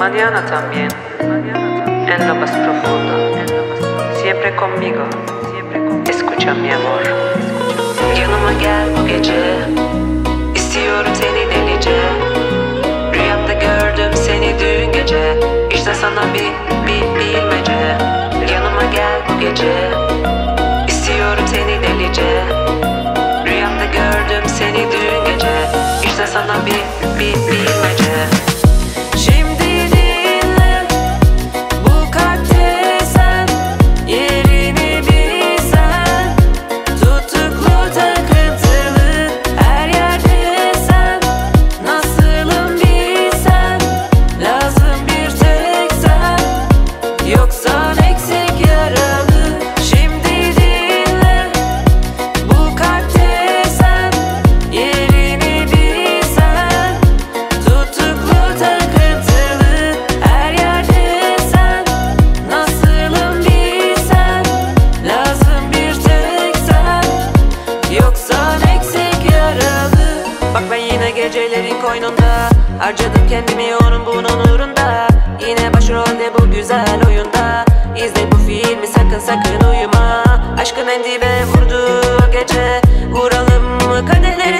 mañana también, en lo más profundo, siempre conmigo, escucha mi amor. Yanıma gel bu gece, istiyorum seni delice. Rüyamda gördüm seni dün gece, işte sana bir bilmece. Yanıma gel bu gece, istiyorum seni delice. Rüyamda gördüm seni dün gece, işte sana bir bilmece. Şimdi dinle, bu kalpte sen yerini bilsen. Tutuklu takıntılı her yerde sen. Nasılım bilsen, lazım bir tek sen. Yoksan eksik yaralı. Şimdi dinle, bu kalpte sen yerini bilsen. Tutuklu takıntılı her yerde sen. Nasılım bilsen, lazım bir tek sen. Yoksan eksik yaralı. Bak ben yine gecelerin koynunda, harcadım kendimi onun bunun uğrunda. Yine başrolde bu güzel oyunda. İzle bu filmi, sakın uyuma. Aşkın en dibe vurdu o gece. Vuralım mı kaderleri